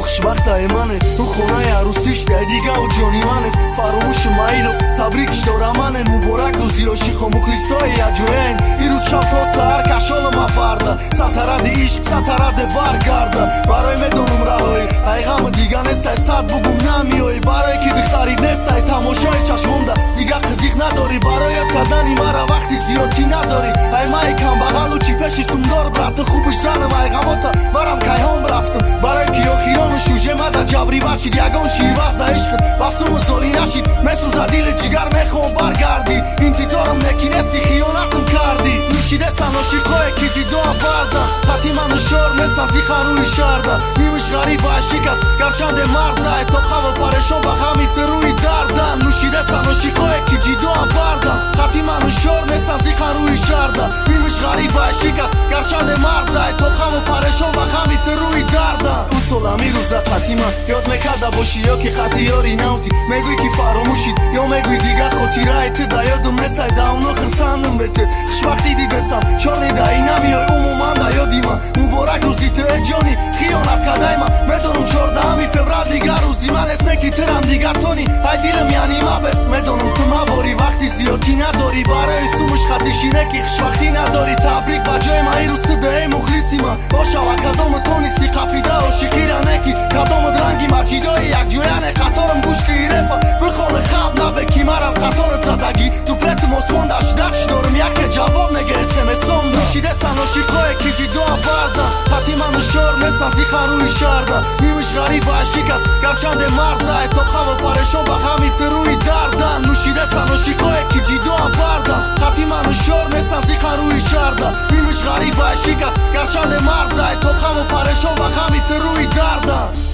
خوشبخته منه او خونه عروسیش دیگه و جانی من است فراموش مایلوف تبریکش دارم منه مبارک روزی عاشق و مخلصای اجوین این روز شب تا سحر کشال ما پرده سترد عشق سترد برگرده برای میدونم رهایی ای غم دیگه نیست صد بگم نمیایی برای که دختری نیست ای تماشای چشمونده دیگه قزیق نداری برای کردنی مرا وقتی زیادی نداری ای مای کم بغل و چی پیشی سومدار برات خوبش زنم ای غماتا برام کیهان برفتم برای که آخیران شوژه مده جبری بچید یگان چی وزده عشقت بسوم زالی نشید مسوزه دیل جگر میخوام برگردی انتظارم نکی نستی خیانتم کردی نوشیده سناشیقای که جدا بردن حتی من شور نیستم زیخن روی شرده نیمش غریب و عشق است گرچند مرده تا خواب پرشان به غمیت روی دردن نوشیده سناشیقای که جدا بردن حتی من شور نیستم زیخن روی شرده نیمش غریب و عشق است گرچند مرده تا خواب پرشان به غمیت روی دردن اون سالمی روزه حتی من یاد میکرده باشی یا که خطی یاری نوتی میگوی که فراموشید یا میگوی دیگه خاطره ایت دا یادم نیسته دا اون آخر سندم بته خوشبختی دیدستم چاره دا ای نمیای عموما دا یادی من مبارک روزی تو جانی خیانت کردای من میدونم 14 فوریه دیگه روزی من است نکی ترم دیگه تونی ای دیلم یعنی ما بس میدونم تو مباری وقتی زیادی نداری برای سومش خطیشی نکی خوشبختی نداری تبریک بجای من ای روز تو ده مخلصی من باشه و کدام تو نیستی قپیده عاشقی را نکی کدام درنگی مجیدای یک جویانه خطارم گوش که ایرپا بخونه خواب نبکی مرم قطار زدگی تو پلتم آسمان دشت دارم یک جواب نگه اسمسام نوشیده سناشیقای که جدا بردن حتی من شور نیستم زیخن روی شرده نیمش غریب و عشق است گرچند مرده تا خواب پرشان به غمیت روی دردن نوشیده سناشیقای که جدا بردن حتی من شور نیستم زیخن روی شرده نیمش غریب و عشق است گرچند مرده تا خواب پرشان به غمیت روی دردن